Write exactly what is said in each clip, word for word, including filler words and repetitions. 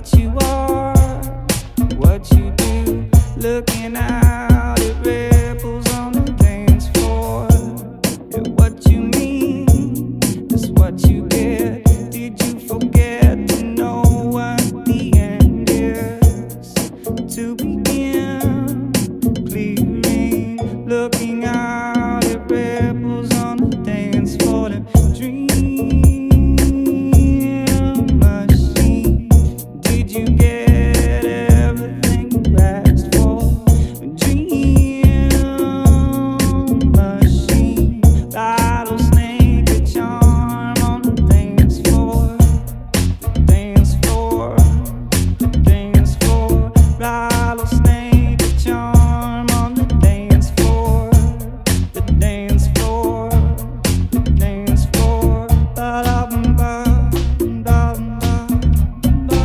what you are, what you do, looking out at ripples on the dance floor. And what you mean is what you get. Did you forget to know what the end is? To begin clearing, looking out at ripples on the dance floor. The dream machine, did you get everything you asked for? Dream machine, rattlesnake, a charm on the dance floor. The dance floor, the dance floor, rattlesnake, a charm on the dance floor. The dance floor, the dance floor, ba-da-bum-ba, ba-da-bum-ba, ba.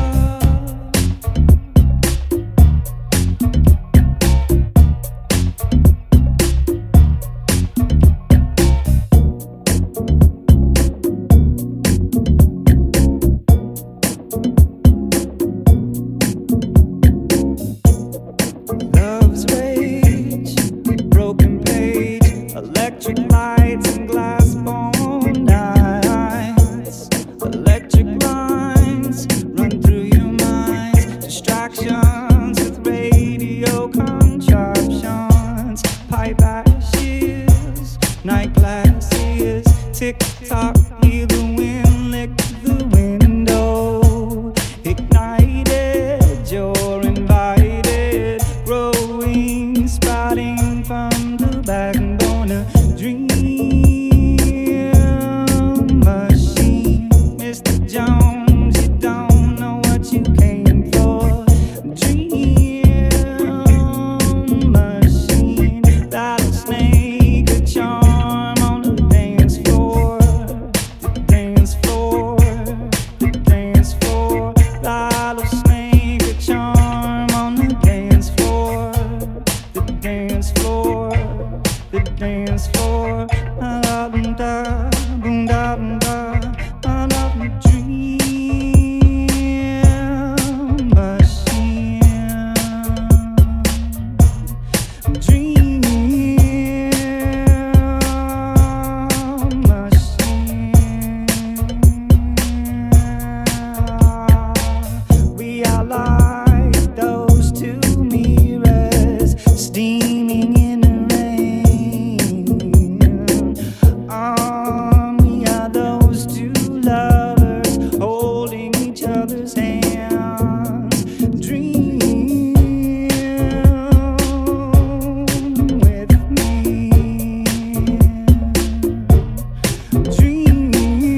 Love's rage, broken page, electric lights and glass bone eyes. Electric lines run through your minds, distractions with radio contraptions, pipe ashes, night glasses, tick tock, hear the wind lick the window. Ignited, you're invited, growing, sprouting from the backbone. A dream machine, Mister Jones, you don't know what you came for. Dream machine, rattlesnake, a charm on the dance floor. The dance floor, the dance floor, rattlesnake, a charm on the dance floor. The dance floor, the dance floor, ba-da-bum-da, boom-da-bum-da, ba-da-bum. Dream machine, dream machine. We are like those two mirrors steaming in the rain. Um, we are those two lovers holding each other's hands. Dream with me. Dream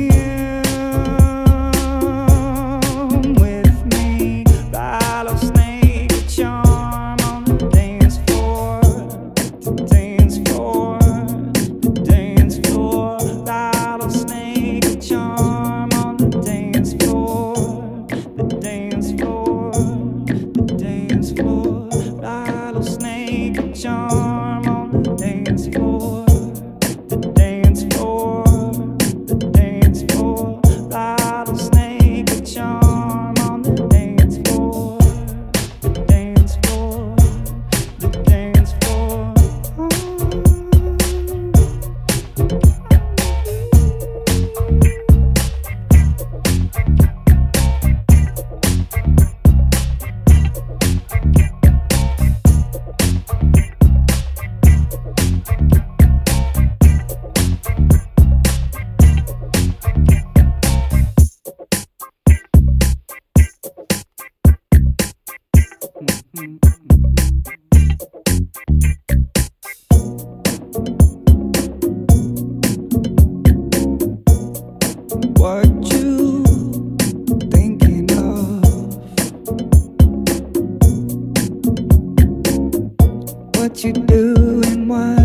with me. Rattlesnake, a charm on the dance floor. The dance floor, the dance floor, rattlesnake, a charm on the dance floor. The dance floor, the dance floor, rattlesnake, a charm on the dance floor. The dance floor, the dance floor, rattlesnake, a charm on the dance floor. The dance floor, the dance floor. What you thinking of? What you doing? Why?